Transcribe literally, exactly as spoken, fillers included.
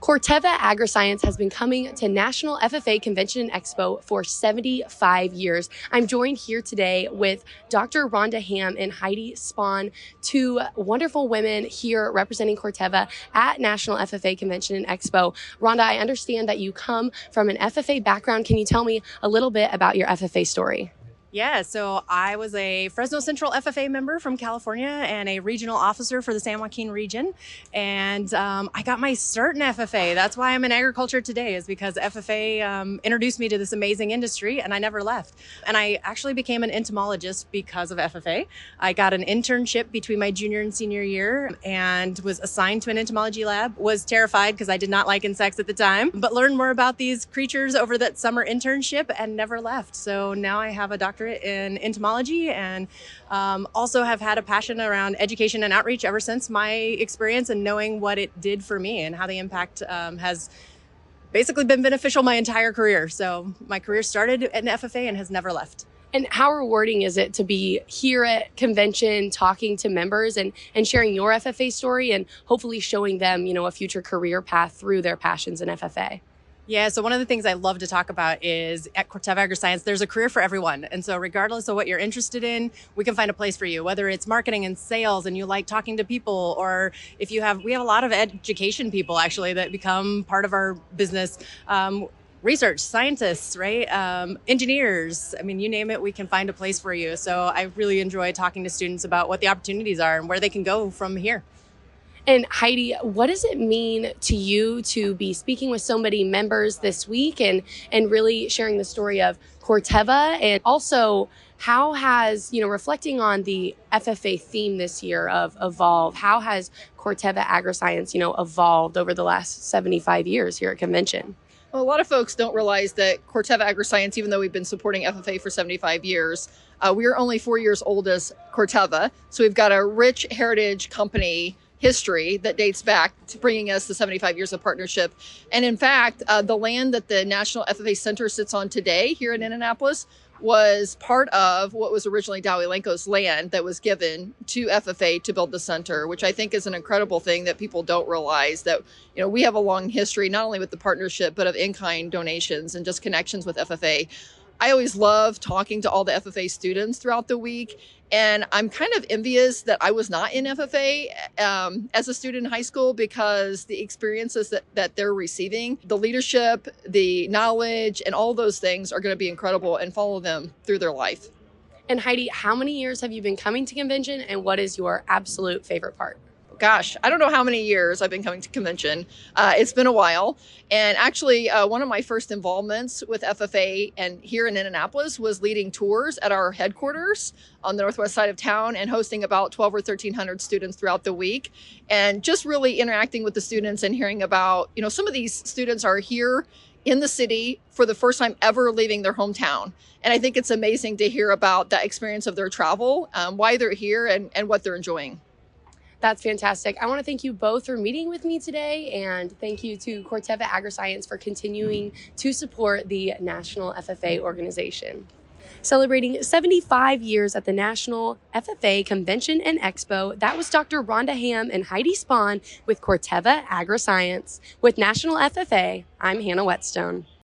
Corteva Agriscience has been coming to National F F A Convention and Expo for seventy-five years. I'm joined here today with Doctor Rhonda Hamm and Heidi Spahn, two wonderful women here representing Corteva at National F F A Convention and Expo. Rhonda, I understand that you come from an F F A background. Can you tell me a little bit about your F F A story? Yeah, so I was a Fresno Central F F A member from California and a regional officer for the San Joaquin region. And um, I got my cert in F F A. That's why I'm in agriculture today, is because F F A um, introduced me to this amazing industry and I never left. And I actually became an entomologist because of F F A. I got an internship between my junior and senior year and was assigned to an entomology lab. Was terrified because I did not like insects at the time, but learned more about these creatures over that summer internship and never left. So now I have a doctorate in entomology and um, also have had a passion around education and outreach ever since my experience and knowing what it did for me and how the impact um, has basically been beneficial my entire career. So my career started in F F A and has never left. And how rewarding is it to be here at convention talking to members and, and sharing your F F A story and hopefully showing them, you know, a future career path through their passions in F F A? Yeah, so one of the things I love to talk about is at Corteva Agriscience, there's a career for everyone. And so regardless of what you're interested in, we can find a place for you, whether it's marketing and sales and you like talking to people, or if you have, we have a lot of education people actually that become part of our business. Um, research, scientists, right? Um, engineers, I mean, you name it, we can find a place for you. So I really enjoy talking to students about what the opportunities are and where they can go from here. And Heidi, what does it mean to you to be speaking with so many members this week and, and really sharing the story of Corteva? And also, how has, you know, reflecting on the F F A theme this year of Evolve, how has Corteva Agriscience, you know, evolved over the last seventy-five years here at convention? Well, a lot of folks don't realize that Corteva Agriscience, even though we've been supporting F F A for seventy-five years, uh, we are only four years old as Corteva. So we've got a rich heritage company history that dates back to bringing us the seventy-five years of partnership. And in fact, uh, the land that the National F F A Center sits on today here in Indianapolis was part of what was originally Dow Elanco's land that was given to F F A to build the center, which I think is an incredible thing that people don't realize, that, you know, we have a long history, not only with the partnership, but of in-kind donations and just connections with F F A. I always love talking to all the F F A students throughout the week. And I'm kind of envious that I was not in F F A um, as a student in high school, because the experiences that, that they're receiving, the leadership, the knowledge, and all those things are going to be incredible and follow them through their life. And Heidi, how many years have you been coming to convention and what is your absolute favorite part? Gosh, I don't know how many years I've been coming to convention. Uh, it's been a while. And actually, uh, one of my first involvements with F F A and here in Indianapolis was leading tours at our headquarters on the northwest side of town and hosting about twelve or thirteen hundred students throughout the week. And just really interacting with the students and hearing about, you know, some of these students are here in the city for the first time ever leaving their hometown. And I think it's amazing to hear about that experience of their travel, um, why they're here and, and what they're enjoying. That's fantastic. I want to thank you both for meeting with me today, and thank you to Corteva Agriscience for continuing to support the National F F A organization. Celebrating seventy-five years at the National F F A Convention and Expo, that was Doctor Rhonda Hamm and Heidi Spahn with Corteva Agriscience. With National F F A, I'm Hannah Whetstone.